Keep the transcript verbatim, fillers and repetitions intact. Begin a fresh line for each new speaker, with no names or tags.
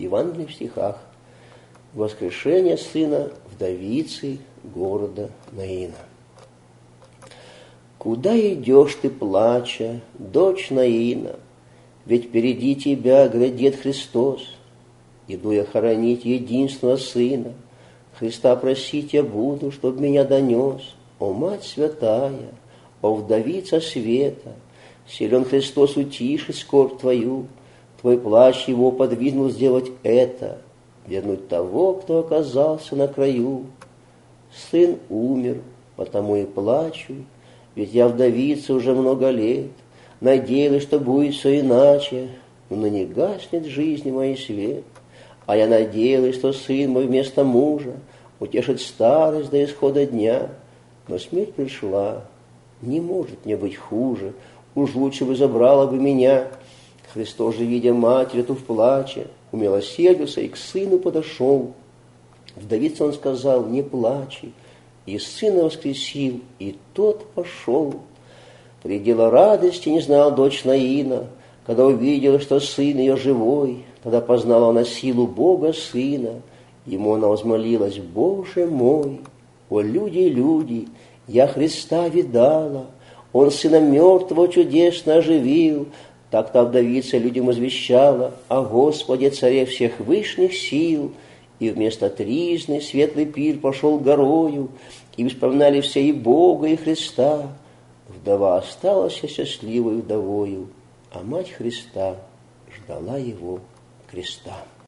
Евангелие в стихах. Воскрешение сына вдовицы города Наина. Куда идешь ты, плача, дочь Наина? Ведь впереди тебя грядет Христос. Иду я хоронить единственного сына. Христа просить я буду, чтоб меня донес. О, Мать святая, о, вдовица света, силен Христос утишить скорбь твою. Твой плач его подвигнул сделать это, вернуть того, кто оказался на краю. Сын умер, потому и плачу, ведь я вдовица уже много лет. Надеялась, что будет все иначе, но не гаснет в жизни моей свет. А я надеялась, что сын мой вместо мужа утешит старость до исхода дня. Но смерть пришла, не может мне быть хуже, уж лучше бы забрала бы меня. Христос же, видя матерь эту в плаче, умилосердился и к сыну подошел. Вдовице он сказал: не плачь, и сына воскресил, и тот пошел. Предела радости не знала дочь Наина, когда увидела, что сын ее живой. Тогда познала она силу Бога Сына. Ему она возмолилась: Боже мой, о люди, люди, я Христа видала, Он сына мертвого чудесно оживил. Так-то вдовица людям извещала о Господе, царе всех вышних сил. И вместо тризны светлый пир пошел горою, и вспоминали все и Бога, и Христа. Вдова осталась счастливой вдовою, а мать Христа ждала его креста.